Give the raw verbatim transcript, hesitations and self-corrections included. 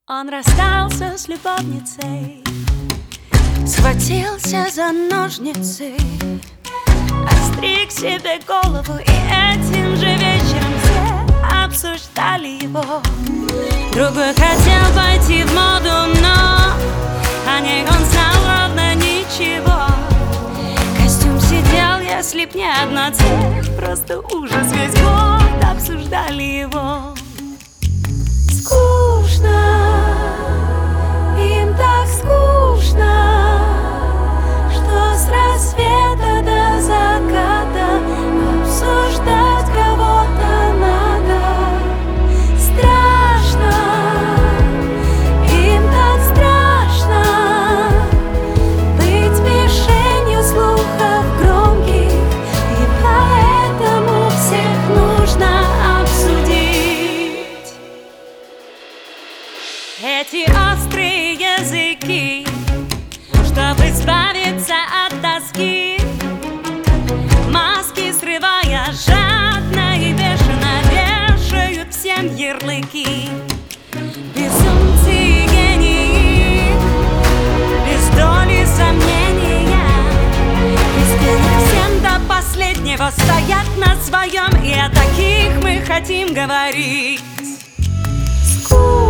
Он расстался с любовницей, схватился за ножницы, остриг себе голову, и этим же вечером все обсуждали его. Другой хотел пойти в моду, но о ней он знал ровно ничего. Костюм сидел, если б не одна цель, просто ужас, весь год обсуждали его. Скучно, им так скучно, что с рассвета до заката обсуждать кого-то надо. Страшно, им так страшно быть мишенью слухов громких, и поэтому всех нужно обсудить. Эти острые языки, чтобы избавиться от тоски, маски срывая жадно и бешено вешают всем ярлыки. Безумцы и гении, без доли сомнения, истинно всем до последнего стоят на своем, и о таких мы хотим говорить. Скучно.